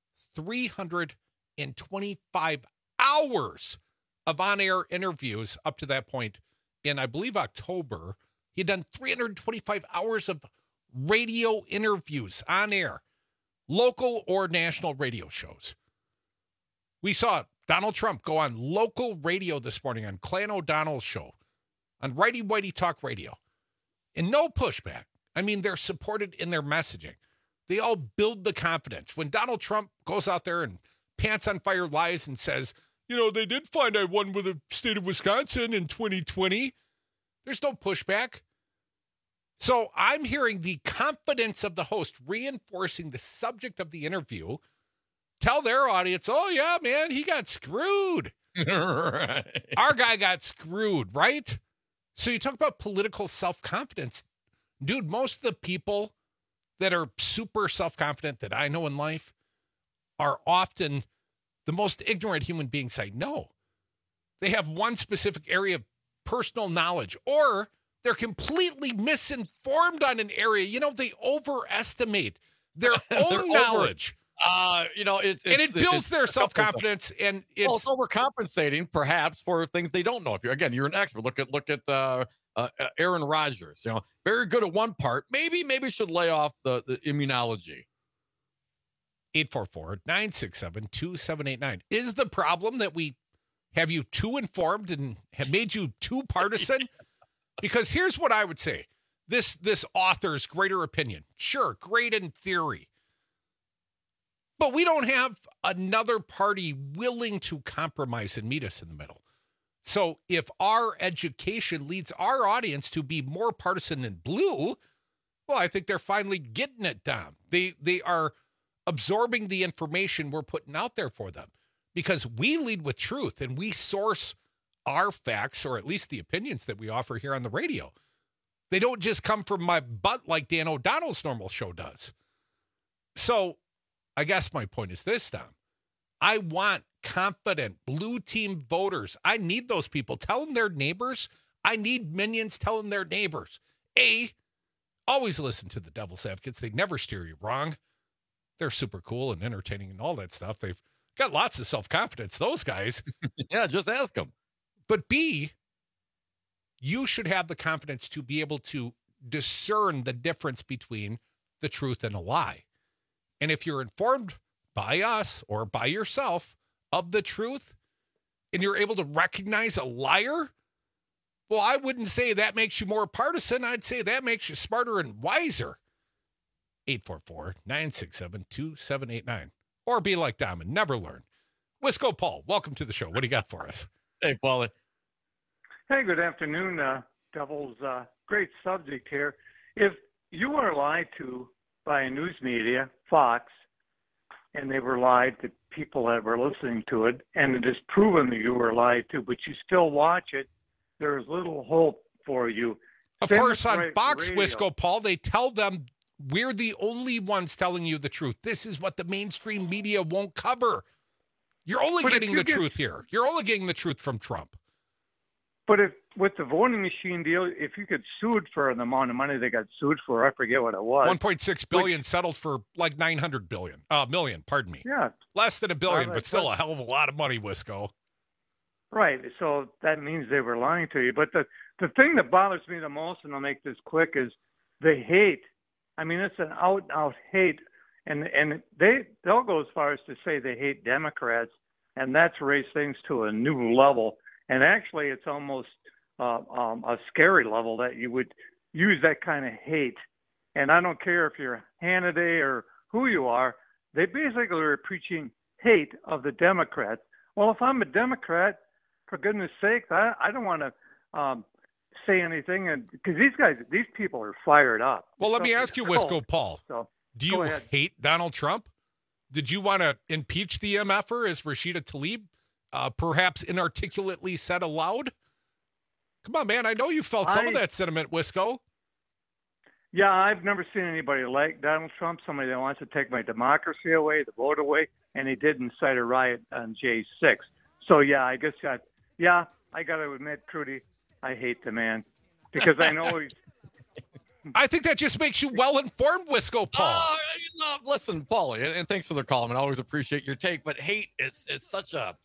325 hours of on-air interviews up to that point. In, I believe, October, he had done 325 hours of radio interviews on air, local or national radio shows. We saw Donald Trump go on local radio this morning on Clan O'Donnell's show, on Righty Whitey Talk Radio, and no pushback. I mean, they're supported in their messaging. They all build the confidence. When Donald Trump goes out there and pants on fire lies and says, they did find I won with the state of Wisconsin in 2020, there's no pushback. So I'm hearing the confidence of the host reinforcing the subject of the interview. Tell their audience, oh, yeah, man, he got screwed. Right. Our guy got screwed, right? So you talk about political self-confidence. Dude, most of the people that are super self-confident that I know in life are often the most ignorant human beings I know. They have one specific area of personal knowledge, or they're completely misinformed on an area. They overestimate their own knowledge. It builds their self-confidence, and it's overcompensating perhaps for things they don't know. If you're an expert, look at Aaron Rodgers. Very good at one part. Maybe should lay off the immunology. 844-967-2789. Is the problem that we have you too informed and have made you too partisan? Because here's what I would say. This author's greater opinion. Sure, great in theory. But we don't have another party willing to compromise and meet us in the middle. So if our education leads our audience to be more partisan than blue, well, I think they're finally getting it down. They are absorbing the information we're putting out there for them, because we lead with truth and we source our facts, or at least the opinions that we offer here on the radio. They don't just come from my butt like Dan O'Donnell's normal show does. So I guess my point is this, Tom. I want confident blue team voters. I need those people telling their neighbors. I need minions telling their neighbors. Always listen to the Devil's Advocates. They never steer you wrong. They're super cool and entertaining and all that stuff. They've got lots of self-confidence, those guys. Yeah, just ask them. But B, you should have the confidence to be able to discern the difference between the truth and a lie. And if you're informed by us or by yourself of the truth, and you're able to recognize a liar, well, I wouldn't say that makes you more partisan. I'd say that makes you smarter and wiser. 844-967-2789. Or be like Dom and never learn. Wisco Paul, welcome to the show. What do you got for us? Hey, Paulie. Hey, good afternoon, Devils. Great subject here. If you were lied to by a news media, Fox, and they were lied to people that were listening to it, and it is proven that you were lied to, but you still watch it, there's little hope for you. Of course, on Fox, Wisco Paul, they tell them we're the only ones telling you the truth. This is what the mainstream media won't cover. You're only getting the truth here. You're only getting the truth from Trump. But if with the voting machine deal, if you get sued for the amount of money they got sued for, I forget what it was. 1.6 billion settled for like 900 million, pardon me. Yeah. Less than $1 billion, but still a hell of a lot of money, Wisco. Right. So that means they were lying to you. But the thing that bothers me the most, and I'll make this quick, is the hate. I mean, it's an out hate. And they'll go as far as to say they hate Democrats, and that's raised things to a new level. And actually, it's almost a scary level that you would use that kind of hate. And I don't care if you're Hannity or who you are, they basically are preaching hate of the Democrats. Well, if I'm a Democrat, for goodness sake, I don't want to say anything, because these people are fired up. Well, let me ask you, Wisco Paul. So, do you hate Donald Trump? Did you want to impeach the MFer, as Rashida Tlaib perhaps inarticulately said aloud? Come on, man. I know you felt some of that sentiment, Wisco. Yeah, I've never seen anybody like Donald Trump, somebody that wants to take my democracy away, the vote away, and he did incite a riot on J6. So, yeah, I guess I got to admit, Trudy, I hate the man, because I know he's... I think that just makes you well-informed, Wisco Paul. Listen, Paulie, and thanks for the call, and I always appreciate your take, but hate is such a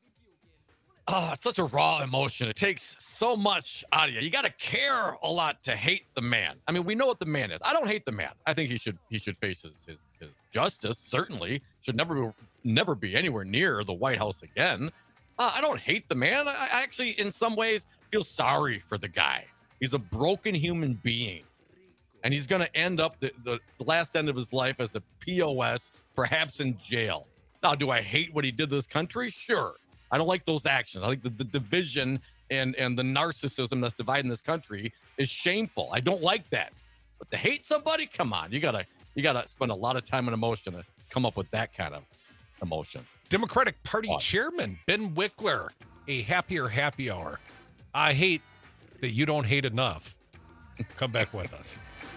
raw emotion. It takes so much out of you. You got to care a lot to hate the man. I mean, we know what the man is. I don't hate the man. I think he should face his justice, certainly. Should never be anywhere near the White House again. I don't hate the man. I actually, in some ways, feel sorry for the guy. He's a broken human being. And he's going to end up the last end of his life as a POS, perhaps in jail. Now, do I hate what he did to this country? Sure. I don't like those actions. I think the division and the narcissism that's dividing this country is shameful. I don't like that. But to hate somebody, come on. You gotta spend a lot of time and emotion to come up with that kind of emotion. Democratic Party Chairman Ben Wickler, a happier happy hour. I hate that you don't hate enough. Come back with us.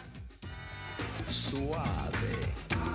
Suave.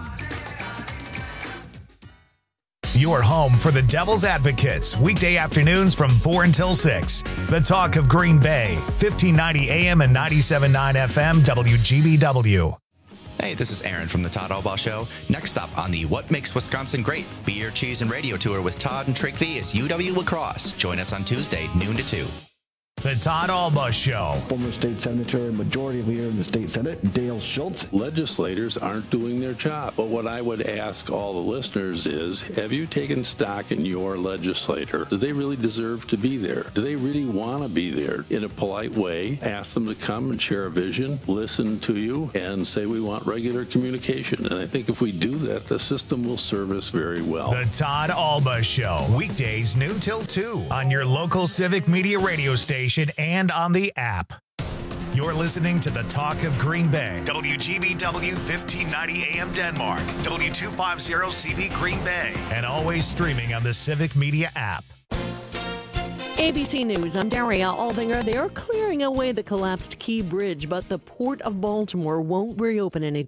Your home for the Devil's Advocates, weekday afternoons from 4 until 6. The Talk of Green Bay, 1590 AM and 97.9 FM, WGBW. Hey, this is Aaron from the Todd Albaugh Show. Next up on the What Makes Wisconsin Great Beer, Cheese, and Radio Tour with Todd and Trigby is UW La Crosse. Join us on Tuesday, noon to 2. The Todd Alba Show. Former state senator, majority leader in the state Senate, Dale Schultz. Legislators aren't doing their job. But what I would ask all the listeners is, have you taken stock in your legislator? Do they really deserve to be there? Do they really want to be there? In a polite way, ask them to come and share a vision, listen to you, and say we want regular communication. And I think if we do that, the system will serve us very well. The Todd Alba Show. Weekdays noon till 2 on your local Civic Media radio station and on the app. You're listening to the Talk of Green Bay. WGBW 1590 AM Denmark. W250CV Green Bay. And always streaming on the Civic Media app. ABC News, I'm Daria Albinger. They are clearing away the collapsed Key Bridge, but the Port of Baltimore won't reopen any